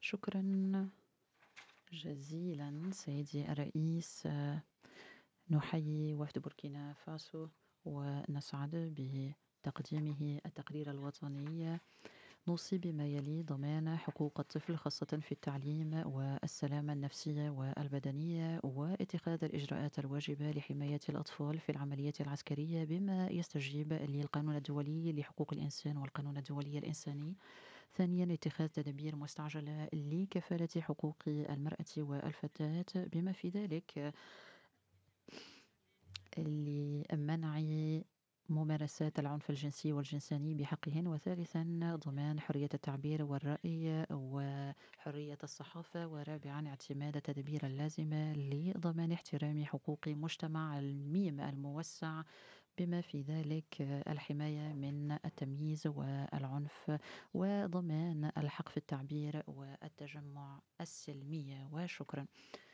شكرا جزيلا سيدي الرئيس. نحيي وفد بوركينا فاسو ونسعد بتقديمه التقرير الوطني. نوصي بما يلي: ضمان حقوق الطفل خاصة في التعليم والسلامة النفسية والبدنية، واتخاذ الإجراءات الواجبة لحماية الأطفال في العمليات العسكرية بما يستجيب للقانون الدولي لحقوق الإنسان والقانون الدولي الإنساني. ثانيا، اتخاذ تدابير مستعجلة لكفالة حقوق المرأة والفتاة بما في ذلك لمنع ممارسات العنف الجنسي والجنساني بحقهن. وثالثا، ضمان حرية التعبير والرأي وحرية الصحافة. ورابعا، اعتماد التدابير اللازمة لضمان احترام حقوق مجتمع الميم الموسع بما في ذلك الحماية من التمييز والعنف، وضمان الحق في التعبير والتجمع السلمي. وشكرا.